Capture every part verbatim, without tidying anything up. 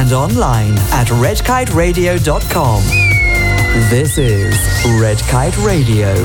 and online at red kite radio dot com. This is Red Kite Radio.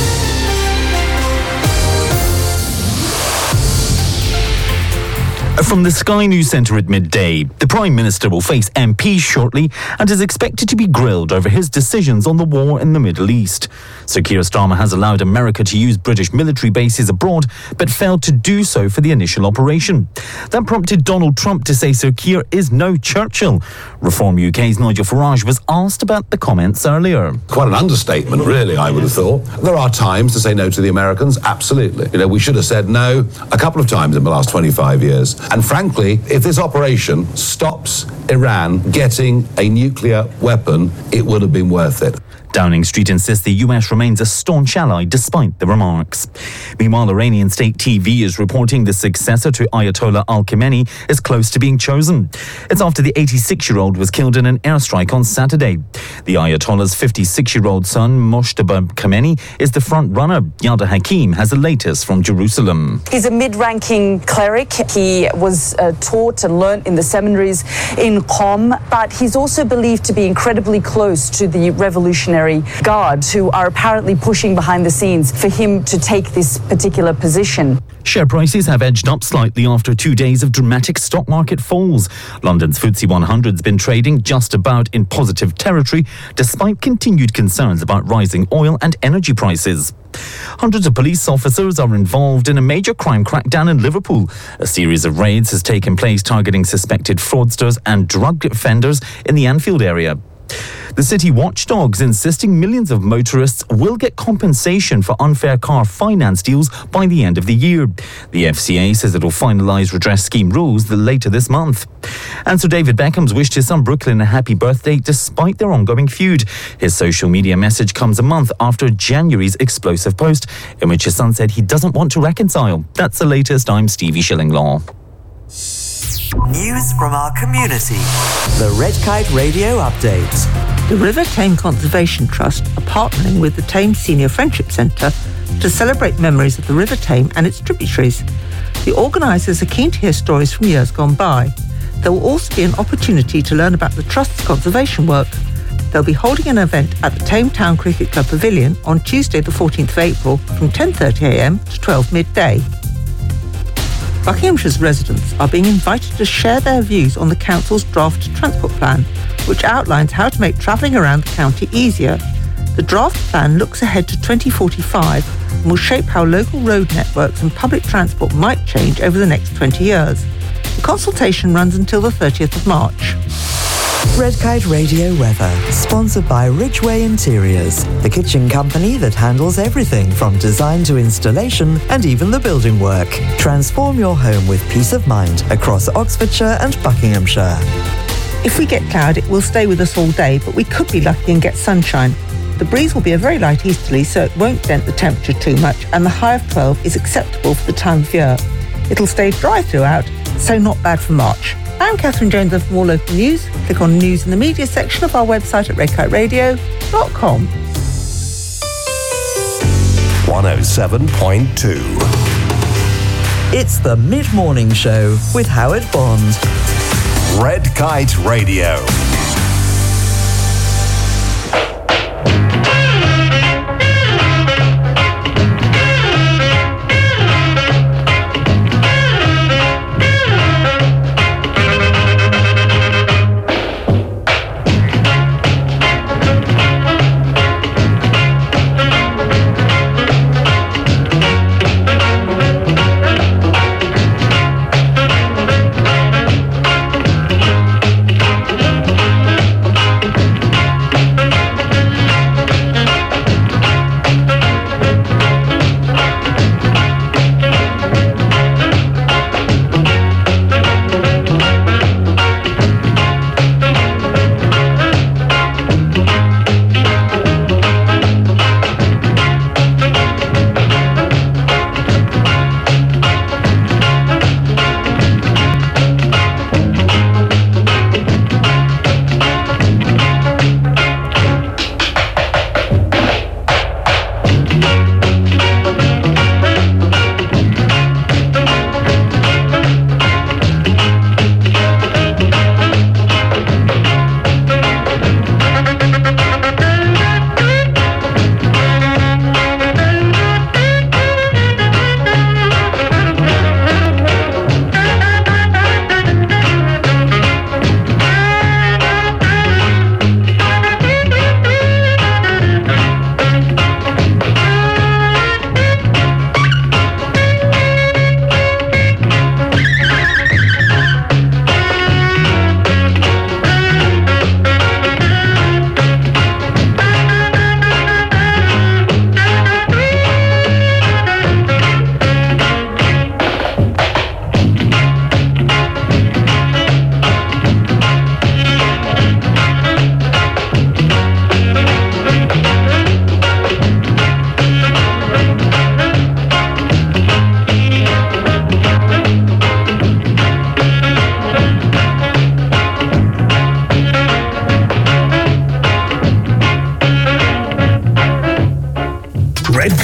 From the Sky News Centre at midday, the Prime Minister will face M Ps shortly and is expected to be grilled over his decisions on the war in the Middle East. Sir Keir Starmer has allowed America to use British military bases abroad, but failed to do so for the initial operation. That prompted Donald Trump to say Sir Keir is no Churchill. Reform U K's Nigel Farage was asked about the comments earlier. Quite an understatement, really, I would have thought. There are times to say no to the Americans, absolutely. You know, we should have said no a couple of times in the last twenty-five years. And frankly, if this operation stops Iran getting a nuclear weapon, it would have been worth it. Downing Street insists the U S remains a staunch ally despite the remarks. Meanwhile, Iranian state T V is reporting the successor to Ayatollah al-Khamenei is close to being chosen. It's after the eighty-six-year-old was killed in an airstrike on Saturday. The Ayatollah's fifty-six-year-old son, Moshtaba Khamenei, is the front runner. Yada Hakim has the latest from Jerusalem. He's a mid-ranking cleric. He was uh, taught and learnt in the seminaries in Qom, but he's also believed to be incredibly close to the revolutionary guards who are apparently pushing behind the scenes for him to take this particular position. Share prices have edged up slightly after two days of dramatic stock market falls. London's F T S E one hundred's been trading just about in positive territory, despite continued concerns about rising oil and energy prices. Hundreds of police officers are involved in a major crime crackdown in Liverpool. A series of raids has taken place targeting suspected fraudsters and drug offenders in the Anfield area. The city watchdogs insisting millions of motorists will get compensation for unfair car finance deals by the end of the year. The F C A says it will finalise redress scheme rules later this month. And Sir David Beckham's wished his son Brooklyn a happy birthday despite their ongoing feud. His social media message comes a month after January's explosive post in which his son said he doesn't want to reconcile. That's the latest. I'm Stevie Shillinglaw. News from our community. The Red Kite Radio Update. The River Tame Conservation Trust are partnering with the Tame Senior Friendship Centre to celebrate memories of the River Tame and its tributaries. The organisers are keen to hear stories from years gone by. There will also be an opportunity to learn about the Trust's conservation work. They'll be holding an event at the Tame Town Cricket Club Pavilion on Tuesday the fourteenth of April from ten thirty a m to twelve midday. Buckinghamshire's residents are being invited to share their views on the council's draft transport plan, which outlines how to make travelling around the county easier. The draft plan looks ahead to twenty forty-five and will shape how local road networks and public transport might change over the next twenty years. The consultation runs until the thirtieth of March. Red Kite Radio weather, sponsored by Ridgeway Interiors, the kitchen company that handles everything from design to installation and even the building work. Transform your home with peace of mind across Oxfordshire and Buckinghamshire. If we get cloud, it will stay with us all day, but we could be lucky and get sunshine. The breeze will be a very light easterly, so it won't dent the temperature too much, and the high of twelve is acceptable for the time of year. It'll stay dry throughout, so not bad for March. I'm Catherine Jones, and for more local news, click on News in the Media section of our website at red kite radio dot com. one oh seven point two. It's the Mid-Morning Show with Howard Bond. Red Kite Radio.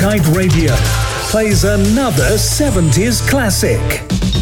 Kite Radio plays another seventies classic.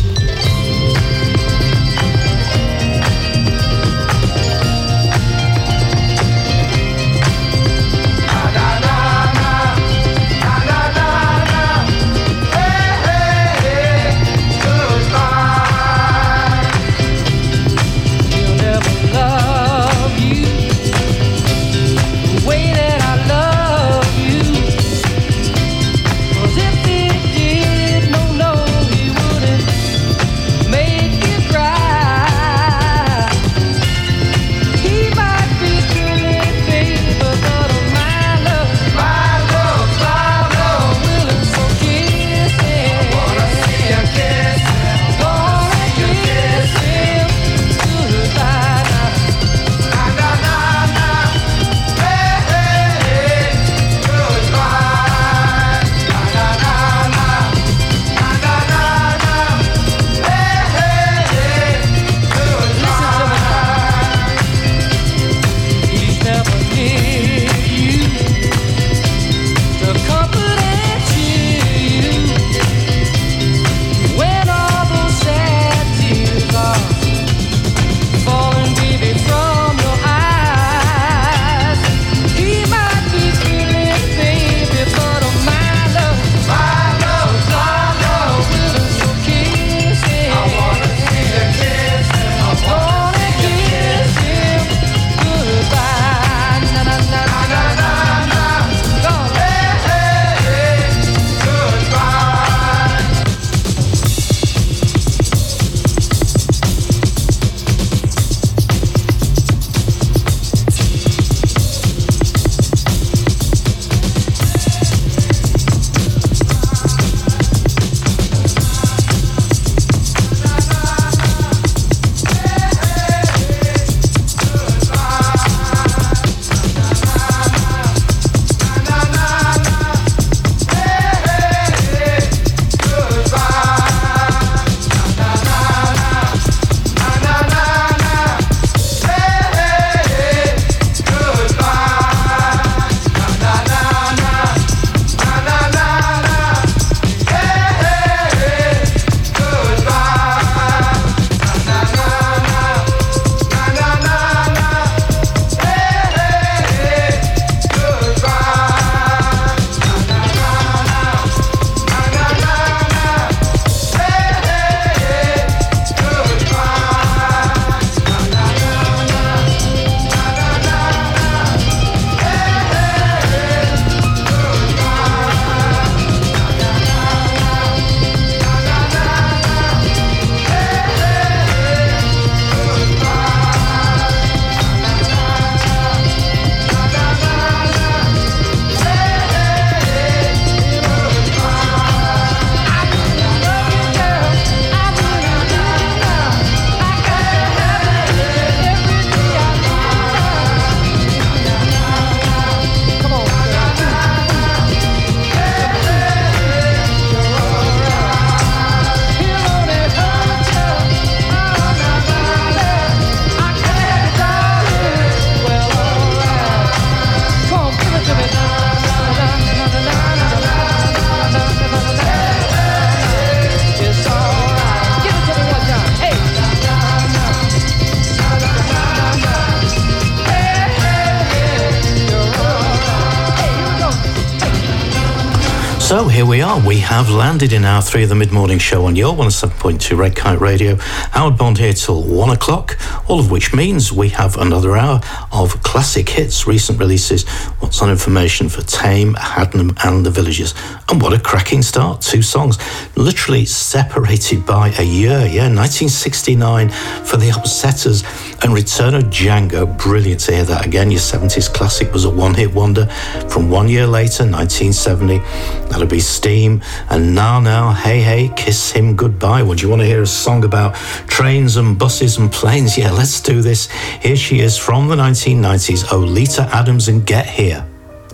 So here we are. We have landed in hour three of the mid-morning show on your one oh seven point two Red Kite Radio. Howard Bond here till one o'clock, all of which means we have another hour of classic hits, recent releases, what's on information for Tame, Haddenham and the Villagers. And what a cracking start. Two songs literally separated by a year. Yeah, nineteen sixty-nine for the Upsetters and Return of Django. Brilliant to hear that again. Your seventies classic was a one-hit wonder from one year later, nineteen seventy. That'll be Steam and Now Now, Hey Hey, Kiss Him Goodbye. Would you want to hear a song about trains and buses and planes? Yeah, let's do this. Here she is from the nineteen nineties, Oleta Adams and Get Here.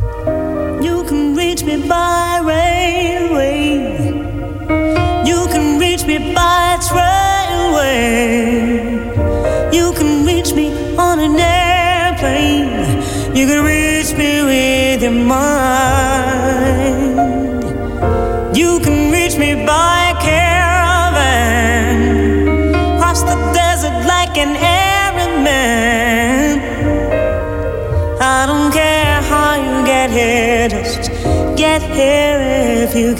You can reach me by railway. You can reach me by trailway. You can reach me on an airplane. You can reach me with your mind. man. I don't care how you get here, just get here if you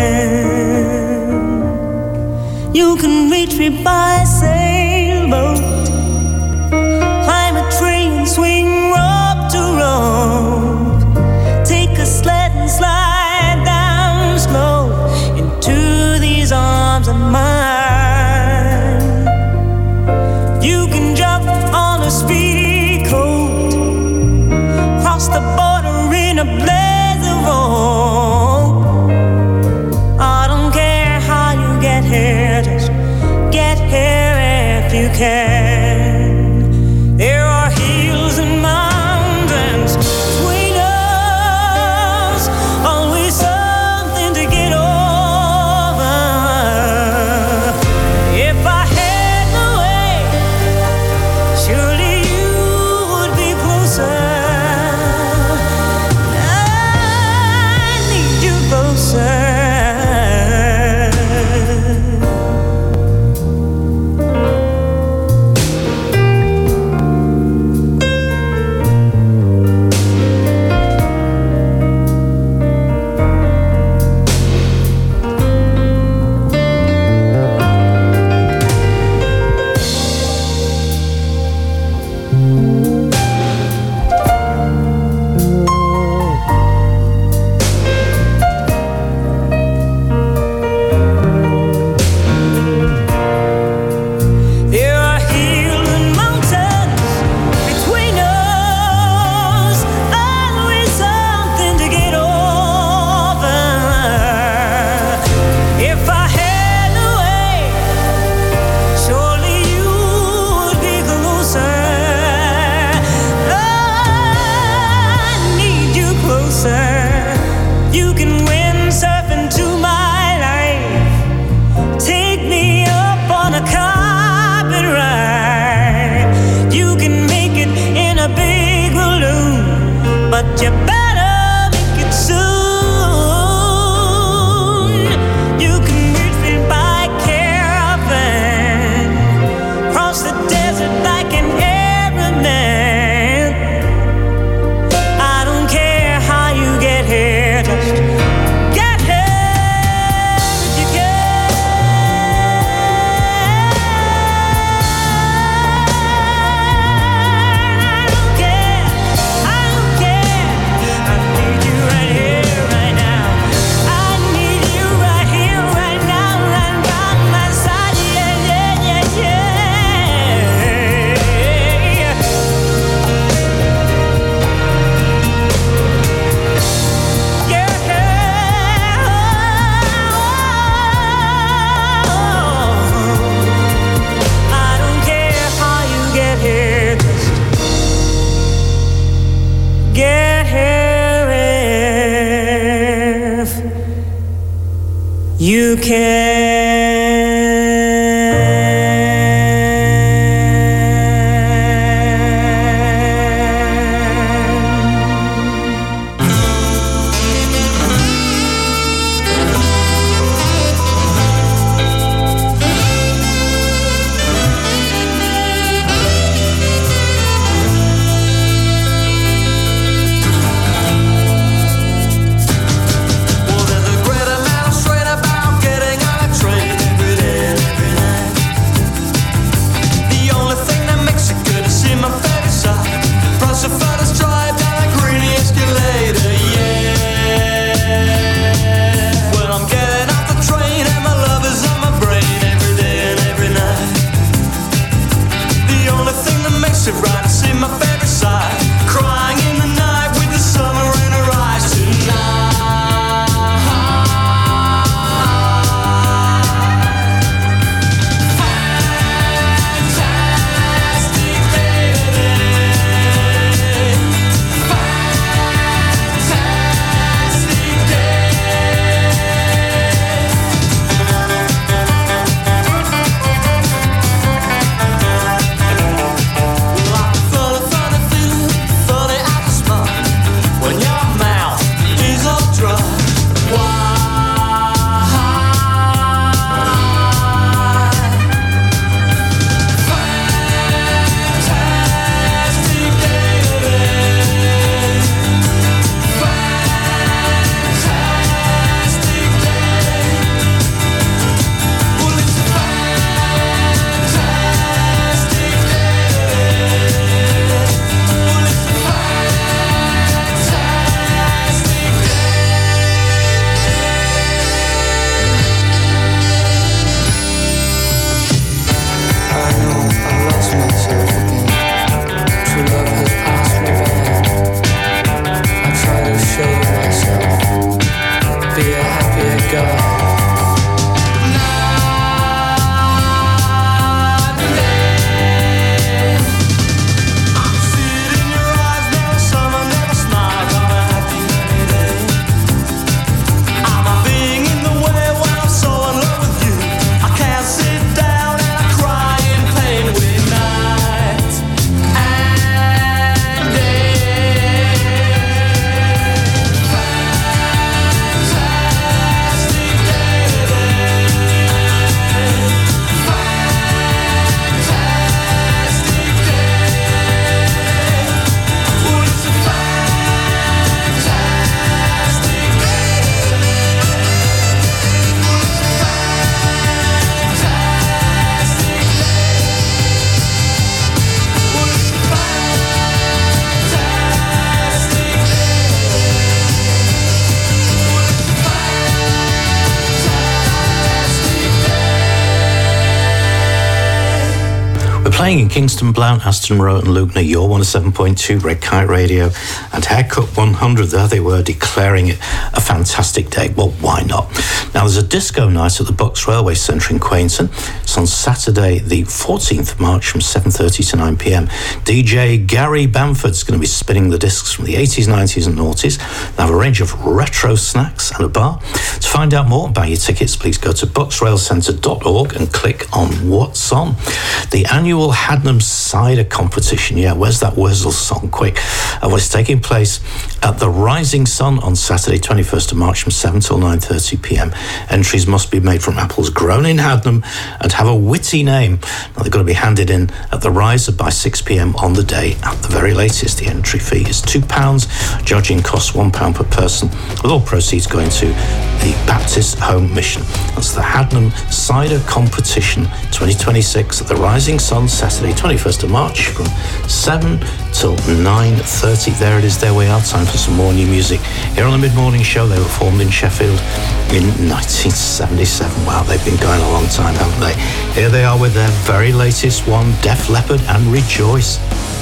can. You can reach me by sailboat, climb a tree and swing rope to rope, take a sled and slide down slow into these arms of mine. You can jump on a speedy coat, cross the border in a blaze of hope. I don't care how you get here, just get here if you can. There are hills and mountains between us, always something to get over. If I had the way, surely you would be closer. I need you closer. There are hills and mountains between us, always something to get over. If I had the way, surely you would be closer. I need you closer. You can windsurf into my life, take me up on a carpet ride. You can make it in a big balloon, but you better make it soon. You can reach me by caravan, cross the desert like an Arab man. I don't care how you get here, just get here if you can. I don't care, I don't care. I need you right here, right now. I need you right here, right now, right by my side. Yeah, yeah, yeah, yeah. I don't care how you get here, just get here if you Well, there's a great amount of strain about getting out playing in Kingston, Blount, Aston Row and Lugner. Your one oh seven point two Red Kite Radio. And Haircut one hundred, there they were, declaring it a fantastic day. Well, why not? Now, there's a disco night at the Bucks Railway Centre in Quainton. It's on Saturday, the fourteenth of March from seven thirty to nine p.m. D J Gary Bamford's going to be spinning the discs from the eighties, nineties and noughties. They have a range of retro snacks and a bar. To find out more about your tickets, please go to bucks rail centre dot org and click on What's On. The annual Hadnam Cider Competition. Yeah, where's that Wurzel song? Quick. Uh, well, it's taking place at the Rising Sun on Saturday, twenty-first of March from seven till nine thirty p.m. Entries must be made from apples grown in Hadnam and have a witty name. Now, they've got to be handed in at the Riser by six p.m. on the day at the very latest. The entry fee is two pounds. Judging costs one pound per person, with all proceeds going to the Baptist Home Mission. That's the Hadnam Cider Competition twenty twenty-six at the Rising Sun, Saturday, twenty-first of March from seven till nine thirty. There it is, there we are. Time for some more new music. Here on the Mid-Morning Show, they were formed in Sheffield in nineteen seventy-seven. Wow, they've been going a long time, haven't they? Here they are with their very latest one, Def Leppard and Rejoice.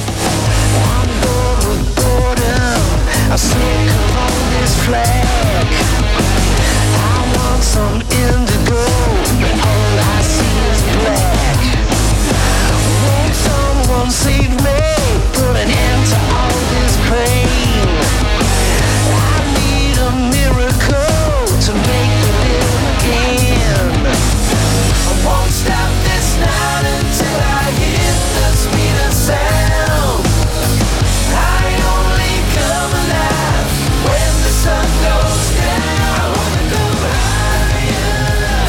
I sneak along this flag. I want some indigo, but all I see is black. Won't someone save me? Put an end to all this pain. I need a miracle to make me live again. I won't stop this night until I hit the speed of sound. I only come alive when the sun goes down. I wanna go higher.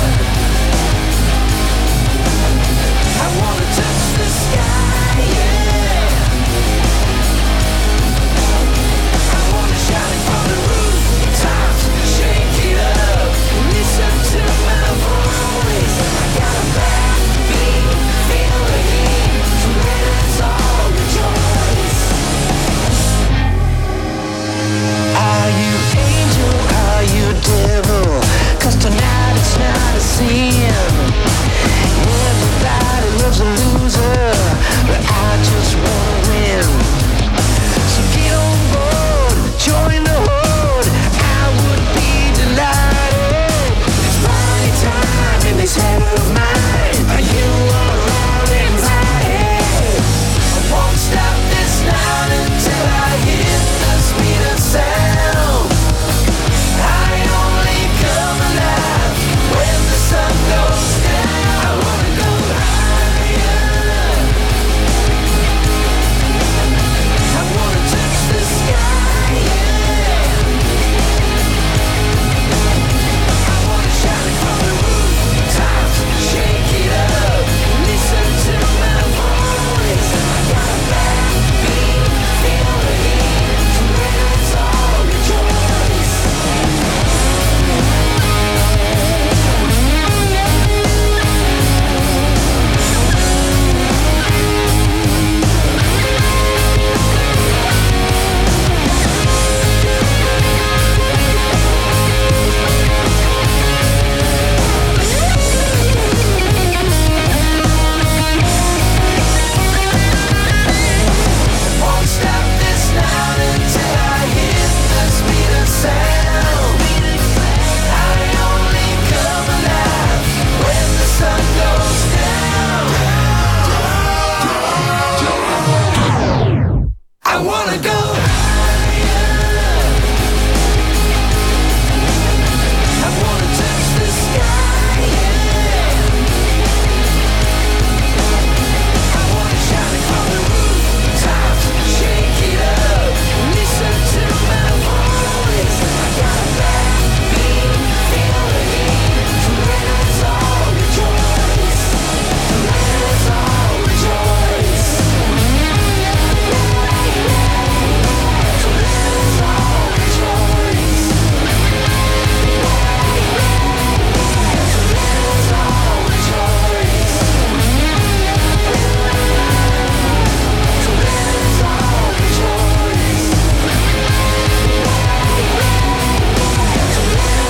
I wanna touch the sky, yeah. I wanna shout it from the rooftops, shake it up, listen to my voice. I got a backbeat, feel the heat, so let us all rejoice. Are you angel, are you devil? 'Cause tonight it's not a sin. Everybody loves a loser, but I just wanna win. So get on board, join the horde, I would be delighted. It's party time in this head of mine. Are you alright in my head? I won't stop this night until I hit the speed of sound. I only come alive when the sun goes down. I wanna go higher. I wanna touch the sky, yeah. I wanna shout it from the rooftops, shake it up, listen to my voice. I got a backbeat, feel the heat, so let us all rejoice. Won't stop this night until I hit the speed of sound. I only come alive when the sun goes down. I wanna go higher. I wanna touch the sky, yeah. I wanna shout it from the rooftops, shake it up, listen to my voice. I got a backbeat, feel the heat, so let us all rejoice. Let us all rejoice. So let us all rejoice.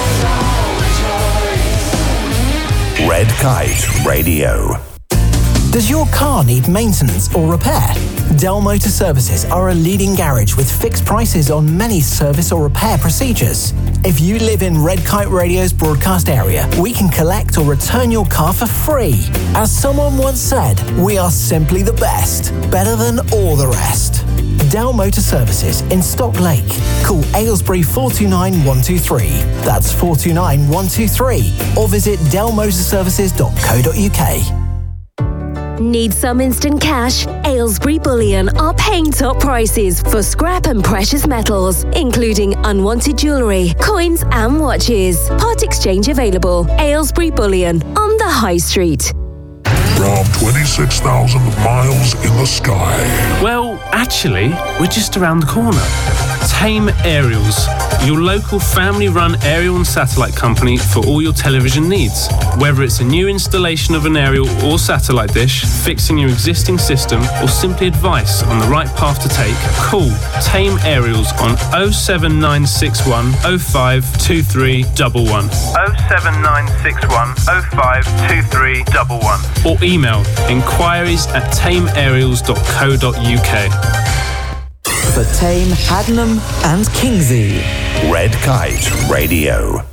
Red Kite Radio. Does your car need maintenance or repair? Dell Motor Services are a leading garage with fixed prices on many service or repair procedures. If you live in Red Kite Radio's broadcast area, we can collect or return your car for free. As someone once said, we are simply the best, better than all the rest. Dell Motor Services in Stock Lake. Call Aylesbury four two nine one two three. That's four two nine one two three. Or visit dell motor services dot co dot uk. Need some instant cash? Aylesbury Bullion are paying top prices for scrap and precious metals, including unwanted jewellery, coins and watches. Part exchange available. Aylesbury Bullion on the High Street. From twenty-six thousand miles in the sky. Well, actually, we're just around the corner. Tame Aerials, your local family-run aerial and satellite company for all your television needs. Whether it's a new installation of an aerial or satellite dish, fixing your existing system, or simply advice on the right path to take, call Tame Aerials on oh seven nine six one oh five two three one one. oh seven nine six one oh five two three one one. Or email inquiries at tame aerials dot co dot uk. For Tame, Haddenham and Kingsey. Red Kite Radio.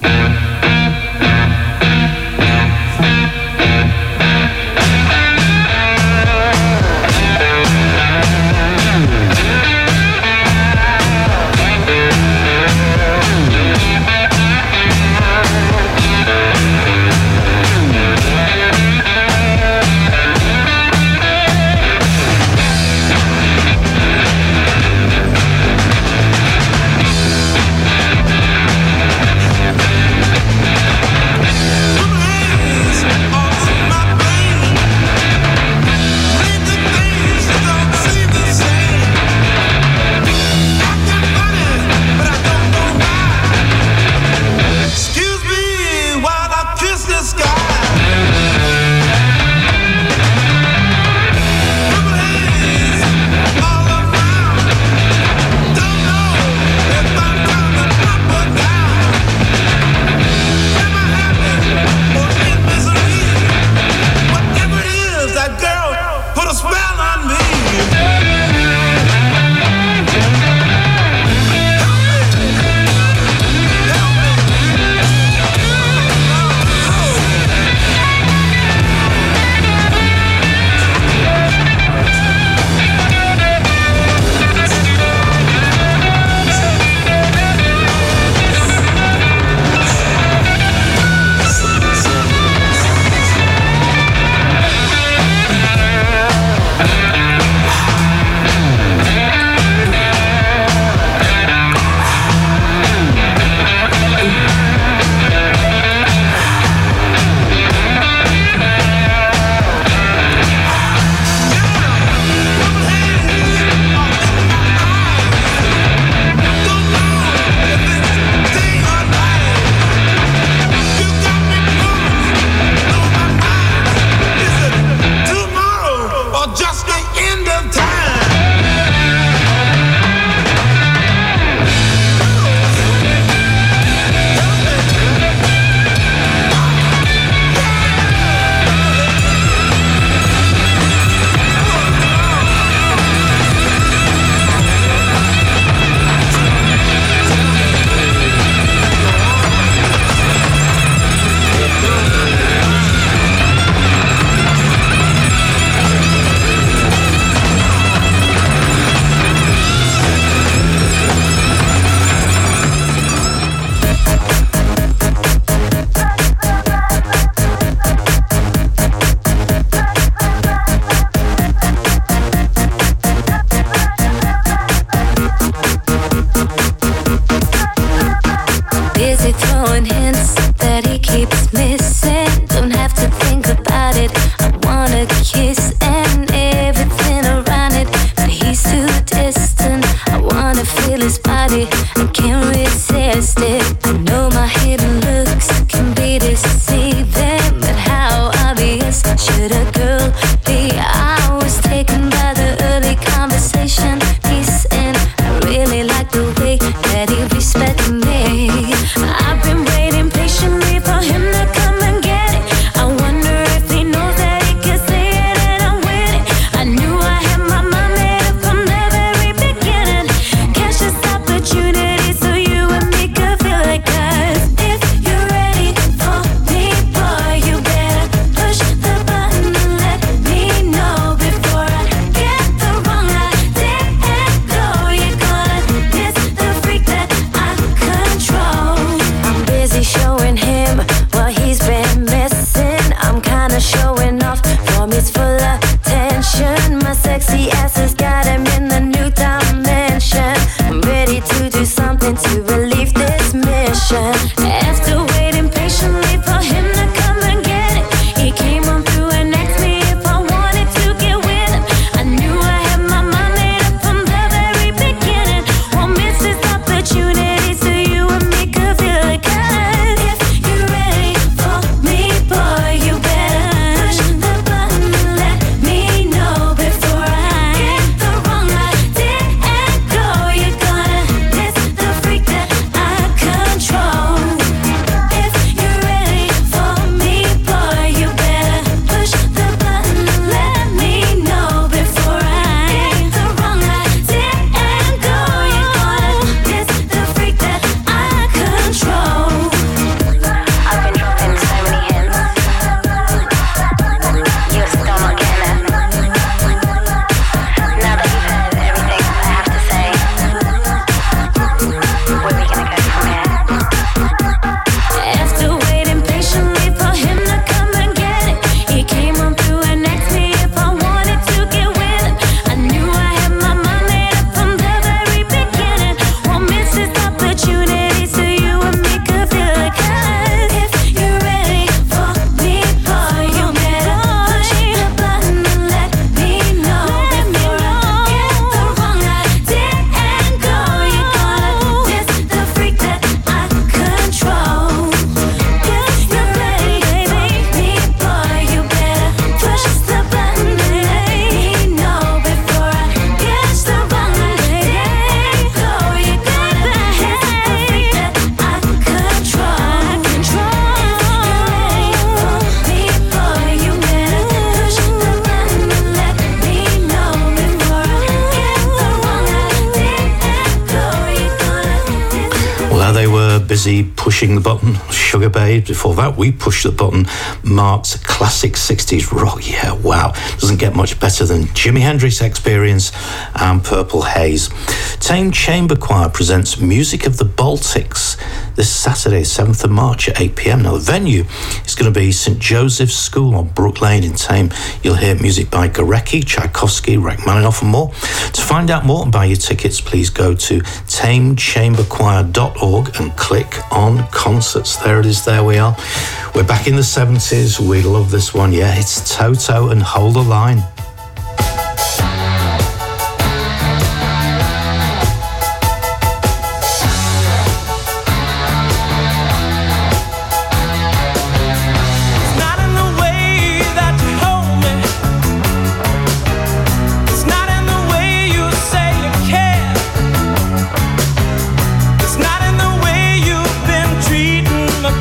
Uh, they were busy pushing the button. Sugar Babe. Before that, we pushed the button. Mark's classic sixties rock. Yeah, wow. Doesn't get much better than Jimi Hendrix Experience and Purple Haze. Tame Chamber Choir presents Music of the Baltics this Saturday, seventh of March at eight p.m. Now, the venue is going to be Saint Joseph's School on Brook Lane in Tame. You'll hear music by Gorecki, Tchaikovsky, Rachmaninoff and more. To find out more and buy your tickets, please go to tame chamber choir dot org and click on concerts. There it is, there we are. We're back in the seventies. We love this one. Yeah, it's Toto and Hold the Line.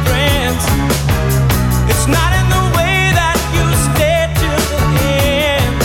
It's not in the way that you stay till the end.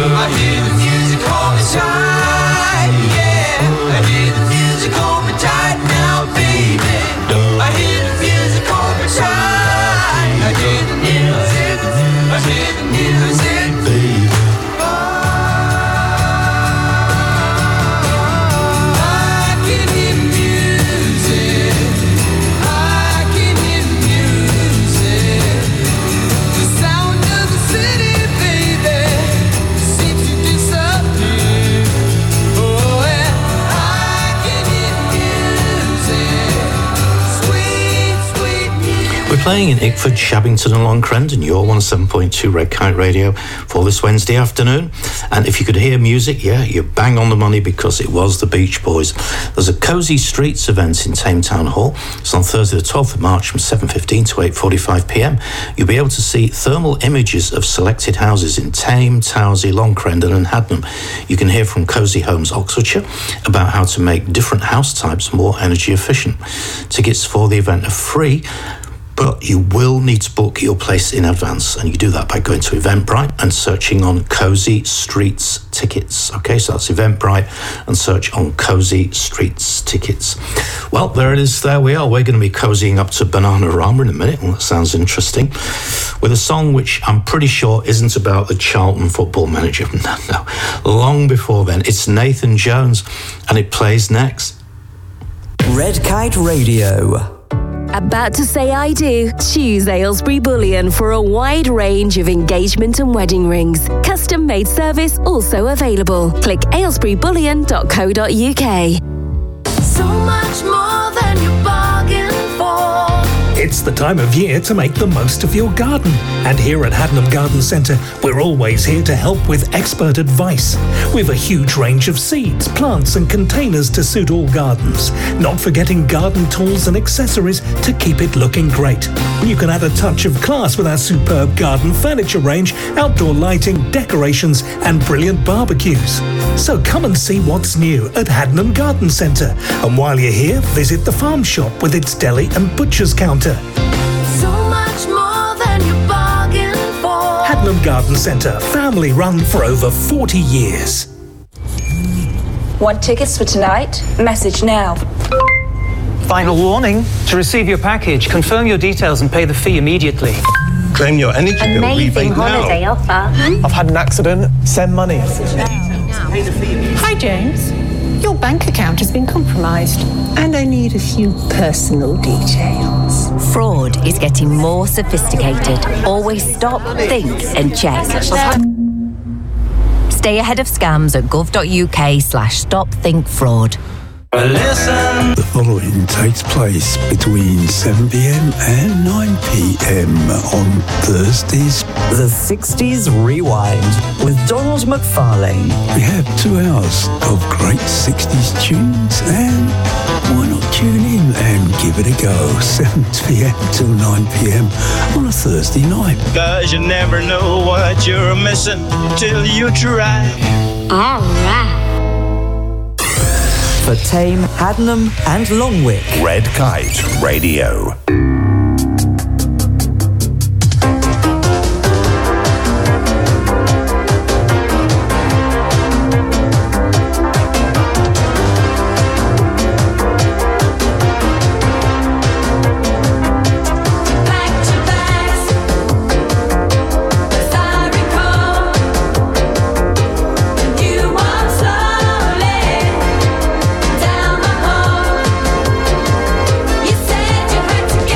I hear the music all the time, yeah. I hear the music all the time now, baby. I hear the music all the time. I hear the music, I hear the music, baby. Playing in Ickford, Shabbington and Long Crendon, your one oh seven point two Red Kite Radio for this Wednesday afternoon. And if you could hear music, yeah, you're bang on the money because it was the Beach Boys. There's a Cosy Streets event in Tame Town Hall. It's on Thursday the twelfth of March from seven fifteen to eight forty-five p m. You'll be able to see thermal images of selected houses in Tame, Towsey, Long Crendon and Hadnam. You can hear from Cosy Homes Oxfordshire about how to make different house types more energy efficient. Tickets for the event are free, but you will need to book your place in advance, and you do that by going to Eventbrite and searching on Cosy Streets Tickets. Okay, so that's Eventbrite and search on Cosy Streets Tickets. Well, there it is. There we are. We're going to be cozying up to Bananarama in a minute. Well, that sounds interesting. With a song which I'm pretty sure isn't about the Charlton football manager. No, no. Long before then, it's Nathan Jones, and it plays next. Red Kite Radio. About to say I do? Choose Aylesbury Bullion for a wide range of engagement and wedding rings. Custom made service also available. Click aylesbury bullion dot co dot u k. So much more than you bargained for. It's the time of year to make the most of your garden. And here at Hadnam Garden Centre, we're always here to help with expert advice. We've a huge range of seeds, plants and containers to suit all gardens. Not forgetting garden tools and accessories to keep it looking great. You can add a touch of class with our superb garden furniture range, outdoor lighting, decorations and brilliant barbecues. So come and see what's new at Hadnam Garden Centre. And while you're here, visit the farm shop with its deli and butcher's counter. So much more than you bargained for. Hadnam Garden Centre, family run for over forty years. Want tickets for tonight? Message now. Final warning. To receive your package, confirm your details and pay the fee immediately. Claim your energy bill rebate now. offer. I've had an accident. Send money. Hi, James. Your bank account has been compromised, and I need a few personal details. Fraud is getting more sophisticated. Always stop, think, and check. Stay ahead of scams at gov.uk slash stop think fraud. Listen. The following takes place between seven p m and nine p m on Thursdays. The sixties Rewind with Donald McFarlane. We have two hours of great sixties tunes, and why not tune in and give it a go? seven p m till nine p m on a Thursday night. Cause you never know what you're missing till you try. All right. For Tame, Hadnam and Longwick. Red Kite Radio. You said you had to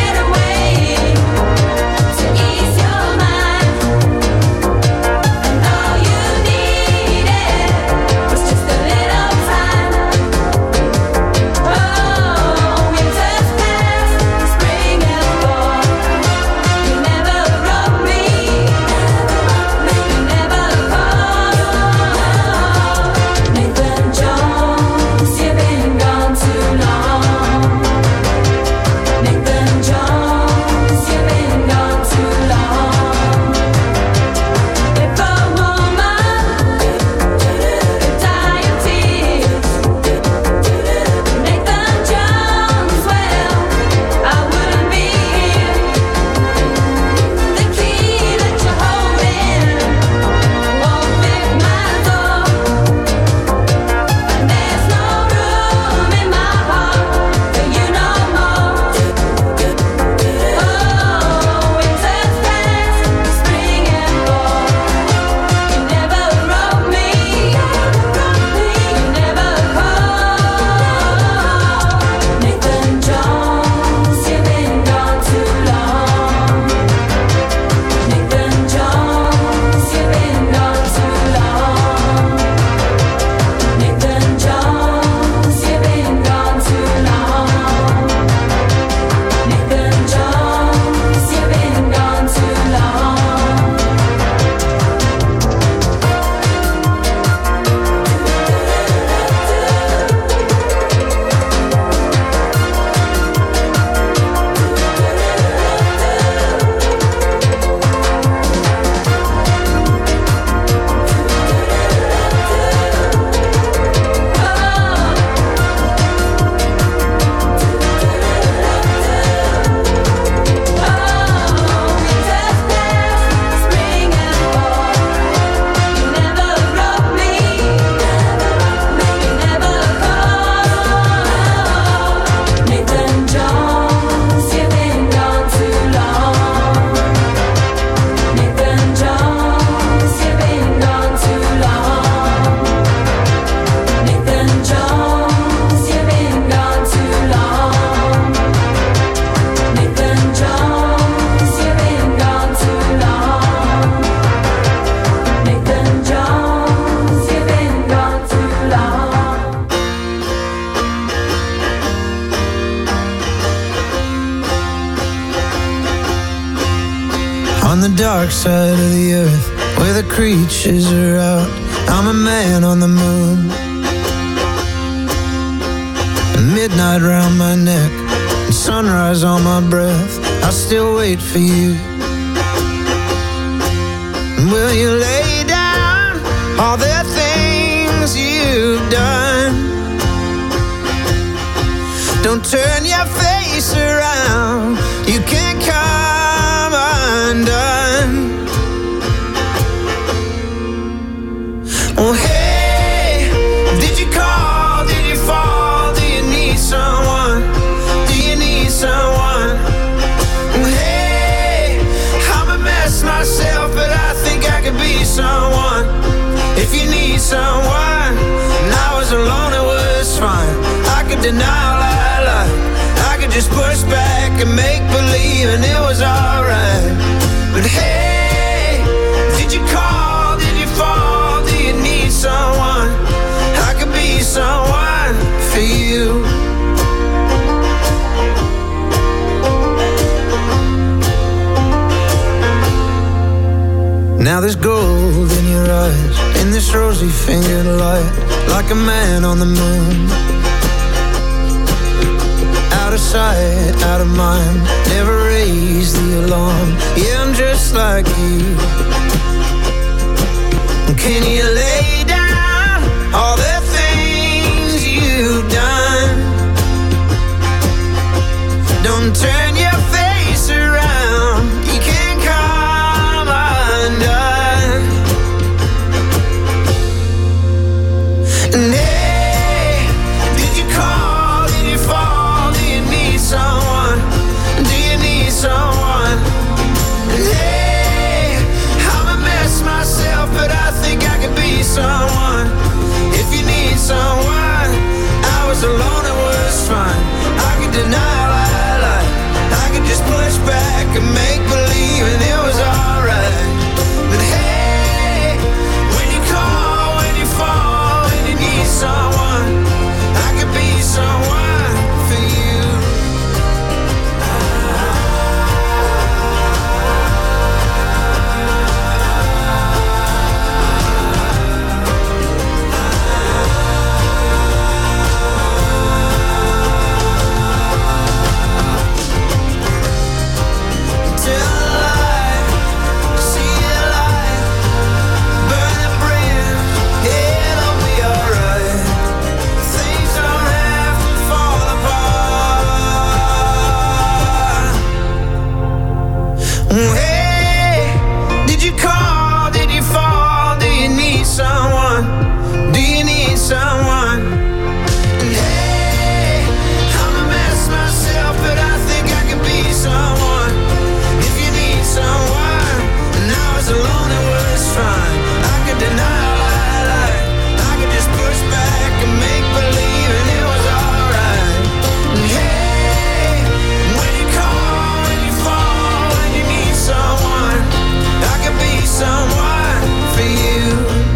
dark side of the earth where the creatures are out. I'm a man on the moon. Midnight round my neck and sunrise on my breath. I still wait for you. Will you lay down all the things you've done? Don't turn your face around, you can't come undone. Oh hey, did you call, did you fall, do you need someone, do you need someone? Oh hey, I'm a mess myself, but I think I could be someone. If you need someone, and I was alone it was fine. I could deny all I like, I could just push back and make believe and it was alright. But hey, did you call, did you fall, do you need someone? I could be someone for you. Now there's gold in your eyes, in this rosy fingered light, like a man on the moon. Out of sight, out of mind, never raise the alarm. Yeah, I'm just like you. Can you lay down all the things you've done? Don't turn your face around, you can't come undone. And hey, did you call, did you fall, do you need someone, do you need someone? And hey, I'm a mess myself, but I think I could be someone. If you need someone, I was alone, it was fine. I could deny all I like, I could just push back and make believe and it was alright. But hey, when you call, when you fall, when you need someone, I could be someone for you. Hey, did you call, did you fall, do you need someone, do you need someone? And hey, I'm a mess myself, but I think I could be someone. If you need someone, and I was alone it was fine. I could deny all I like, I could just push back and make believe and it was alright. And hey, when you call, when you fall, when you need someone, I could be someone for you.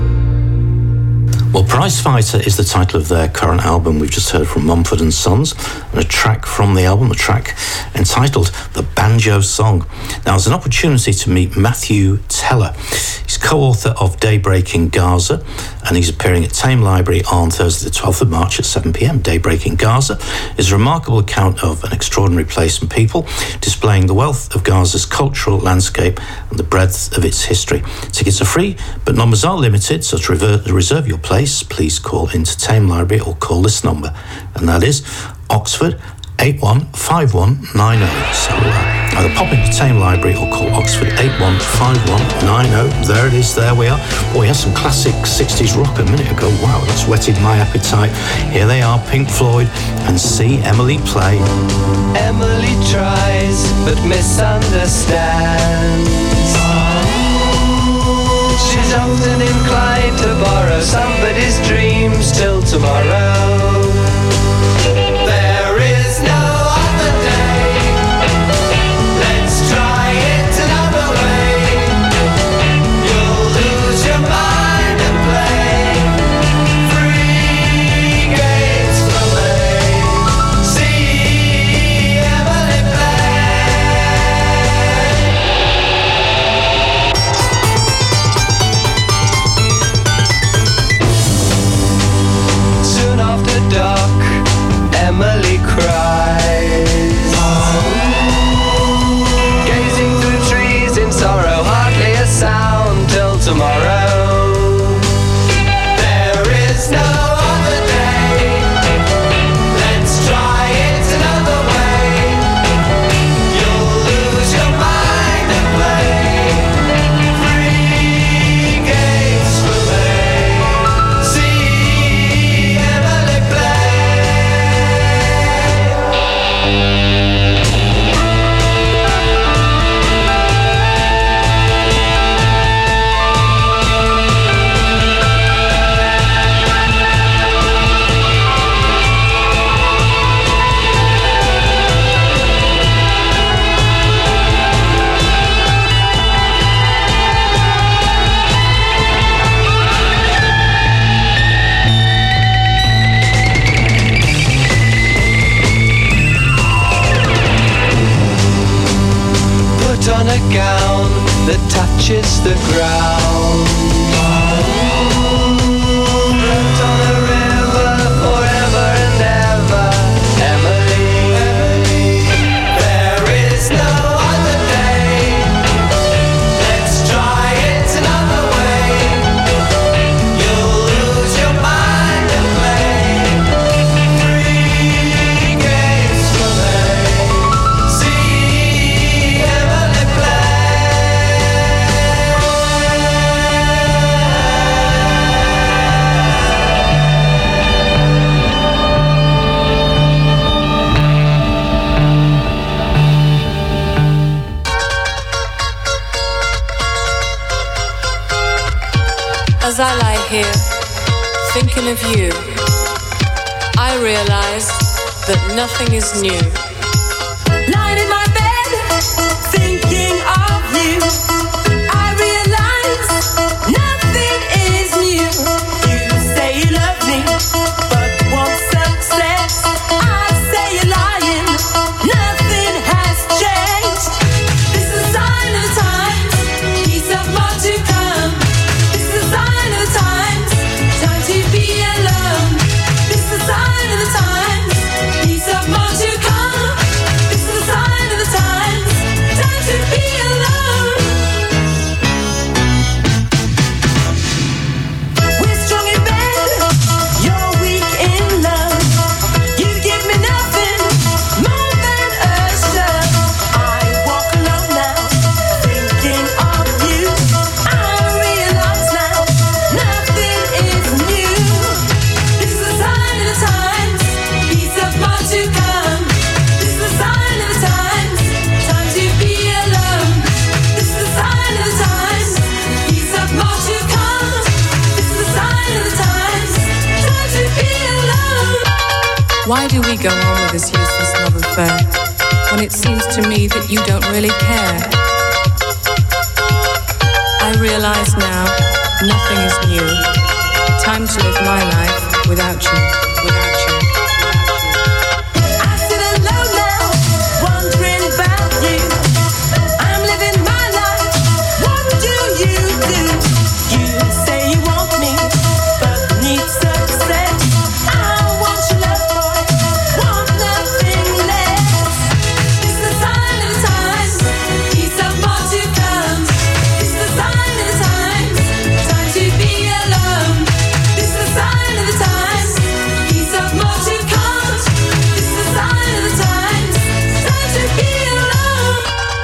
Well, Prize Fighter is the title of their current album. We've just heard from Mumford and Sons, and a track from the album, a track entitled The Banjo Song. Now, there's an opportunity to meet Matthew Teller. He's co-author of Daybreak in Gaza, and he's appearing at Tame Library on Thursday the twelfth of March at seven p.m. Daybreak in Gaza is a remarkable account of an extraordinary place and people, displaying the wealth of Gaza's cultural landscape and the breadth of its history. Tickets are free, but numbers are limited, so to rever- reserve your place, please call into Tame Library or call this number, and that is Oxford eight one five one nine oh. So uh, either pop into Tame Library or call Oxford eight one five one nine oh. There it is, there we are. Boy, we had some classic sixties rock a minute ago. Wow, that's whetted my appetite. Here they are, Pink Floyd, and See Emily Play. Emily tries but misunderstands. She's often inclined to borrow somebody's dreams till tomorrow. There is no other day. Let's try it another way. You'll lose your mind and play free games for me. See Emily play. the ground. Float on the river forever and ever, Emily. There is no other day. Let's try it another way. You'll lose your mind and play three games for me. See Emily As I lie here, thinking of you, I realize that nothing is new. Lying in my bed, thinking of you, I realize nothing is new. You say you love me, but want success. I say you're lying, nothing has changed. This is a sign of the times, piece of more to come. This is a sign of the times, time to be alone. This is a sign of the times, piece of more to come. This is a sign of the times, time to be alone. We're strong in bed, you're weak in love. You give me nothing more than a shove. I walk alone now, thinking of you. I realize now, nothing is new. This is a sign of the times, piece of more to come. This is a sign of the times, time to be alone. This is a sign of the times, piece of more to come. This is a sign of the times, time to be alone. Why do we go on with this useless love affair when it seems to me that you don't really care? I realize now nothing is new. Time to live my life without you, without you. I sit alone now, wondering about you. I'm living my life, what do you do? You say you want me, but need success. I want your love, boy, want nothing less. This is a sign of the times, piece of more to come. This is a sign of the times, time to be alone. This is a sign of the times, piece of more to come. This is a sign of the times, time to be alone.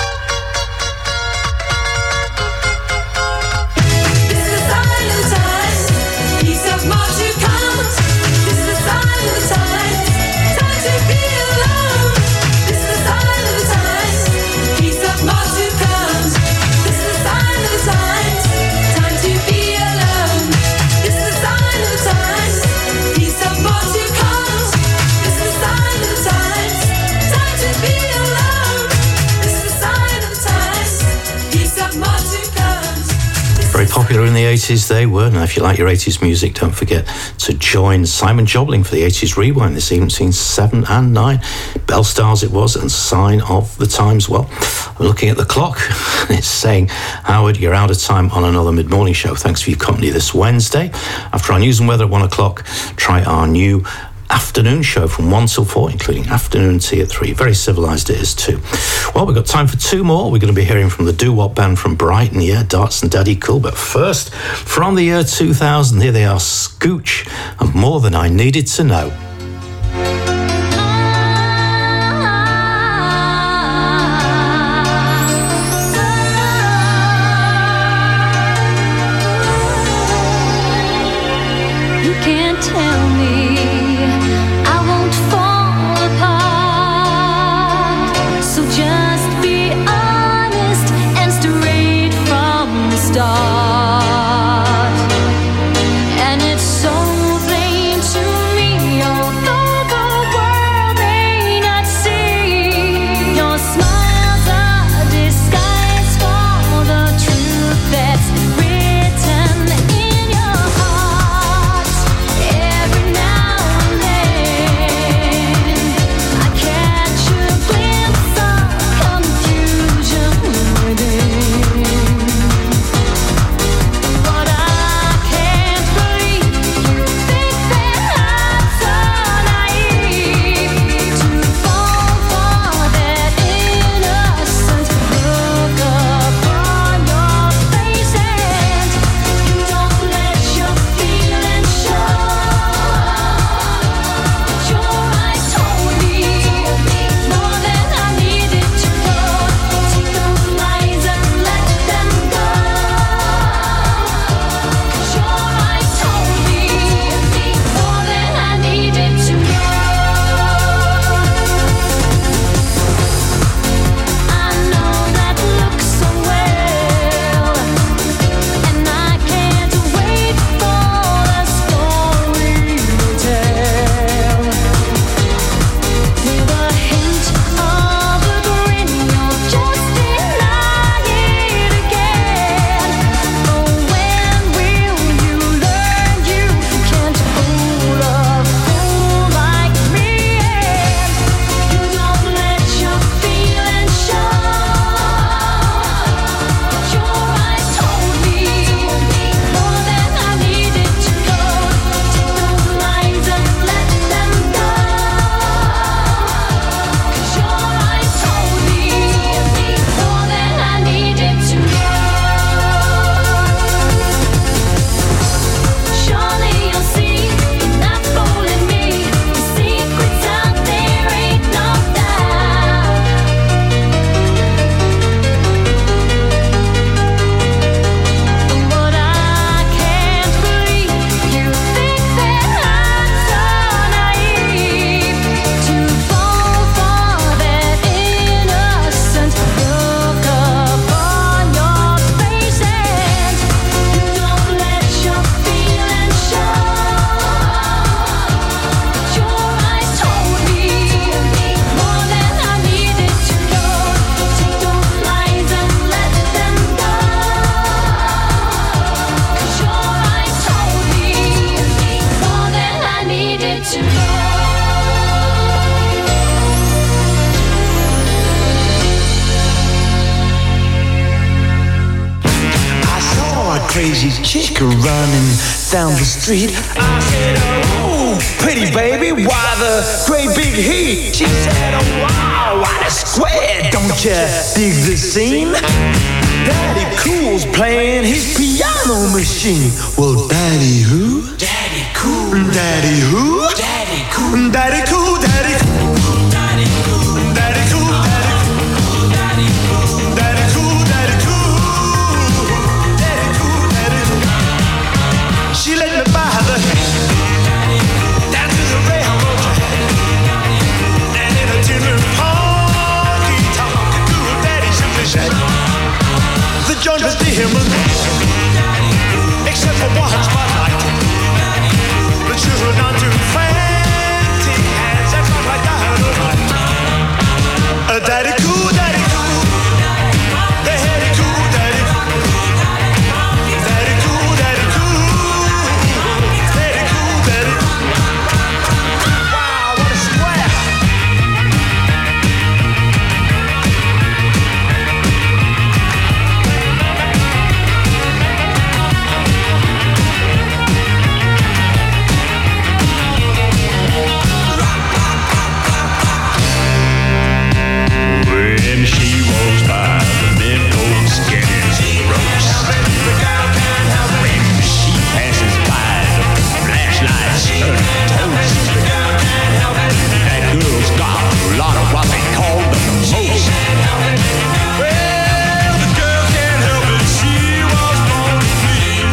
This is a sign of the times, piece of more to come. This is a sign of the times, time to be alone. This is a sign of the times, piece of more to come. This is a sign of the times, time to be alone. This is a sign of the times, piece of more to come. This is a sign of the times, time to be alone. This is a sign of the times, piece of more to come. Very popular in the eighties, they were. Now, if you like your eighties music, don't forget to join Simon Jobling for the eighties Rewind this evening, between seven and nine. Bell Stars it was, and Sign of the Times. Well, I'm looking at the clock, and it's saying, Howard, you're out of time on another mid-morning show. Thanks for your company this Wednesday. After our news and weather at one o'clock, try our new afternoon show from one till four, including afternoon tea at three. Very civilised it is too. Well, we've got time for two more. We're going to be hearing from the doo-wop band from Brighton, yeah, Darts and Daddy Cool. But first, from the year two thousand, here they are, Scooch, and More Than I Needed to Know. You can't tell me I won't fall apart. So just be honest and straight from the start. And it's so plain to me, although the world may not see. Your smile's a disguise for the truth that's written in your heart. Every now and then I catch a glimpse of confusion within. her running down the street. I said, oh, pretty baby, why the great big heat? She said, oh, wow, what a square, don't you dig the scene? Daddy Cool's playing his piano machine. Well, Daddy who? Daddy Cool. Daddy who? Daddy Cool. Daddy Cool, Daddy Cool. Daddy Cool. Daddy Cool, Daddy Cool. Daddy Cool. Daddy Cool, Daddy Cool. Daddy Cool, Daddy Cool. She let me buy the down to the railroad track. And in a tin honky tonk cool Daddy simply said, the joint was dim, except for one spotlight. The children on two frantic hands and rock like dynamite. A daddy cool, daddy cool, the daddy cool, daddy cool, daddy cool, daddy cool, daddy cool, daddy cool. Wow, what a square! When she rolls by, the men goes getting ropes. When she passes by, the flashlights turn toast. That girl's got a lot of what they call the most. Well, the girl can't help it, she was born to flee.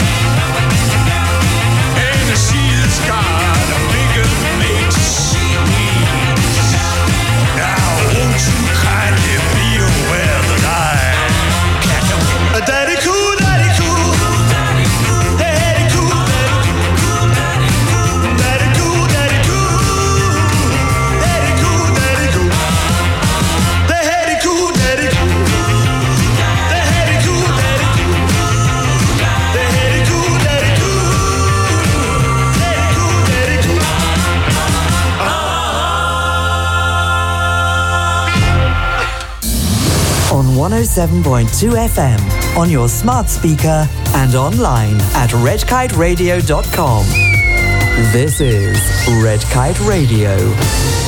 And she's got a bigger makes squeeze. Now, won't you kindly be aware that I can't help it? A daddy cool, daddy cool, daddy cool, daddy cool, daddy cool, daddy cool, daddy cool, daddy cool, daddy cool, daddy cool, daddy cool, daddy cool, daddy cool, daddy cool, daddy cool, daddy cool. On one oh seven point two F M, on your smart speaker and online at red kite radio dot com. This is Red Kite Radio.